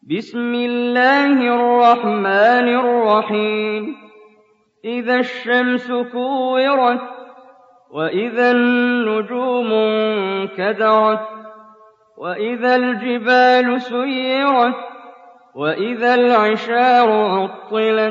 بسم الله الرحمن الرحيم إذا الشمس كورت وإذا النجوم انكدرت وإذا الجبال سيرت وإذا العشار عطلت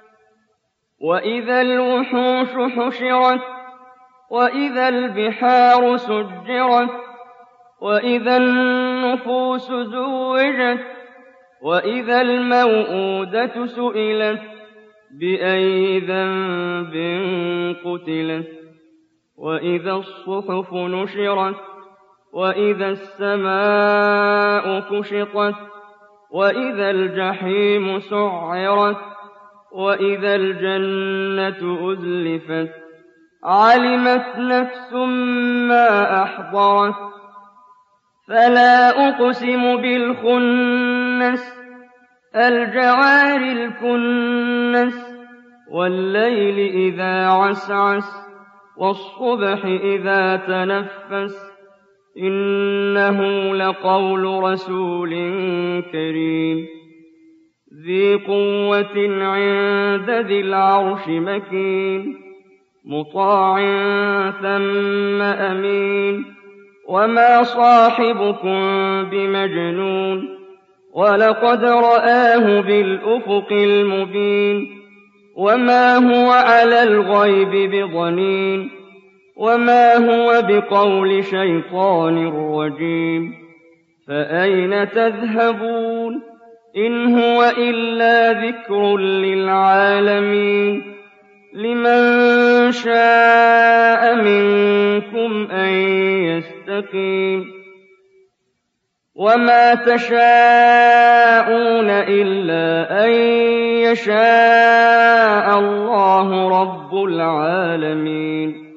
وإذا الوحوش حشرت وإذا البحار سجرت وإذا النفوس زوجت وإذا الموءودة سئلت بأي ذنب قتلت وإذا الصحف نشرت وإذا السماء كشطت وإذا الجحيم سعرت وإذا الجنة أزلفت علمت نفس ما أحضرت فلا أقسم بالخنس الجوار الكنس والليل إذا عسعس والصبح إذا تنفس إنه لقول رسول كريم ذي قوة عند ذي العرش مكين مطاع ثم أمين وما صاحبكم بمجنون ولقد رآه بالأفق المبين وما هو على الغيب بضنين وما هو بقول شيطان رجيم فأين تذهبون إن هو إلا ذكر للعالمين لمن شاء منكم أن يستقيم وما تشاءون إلا أن يشاء الله رب العالمين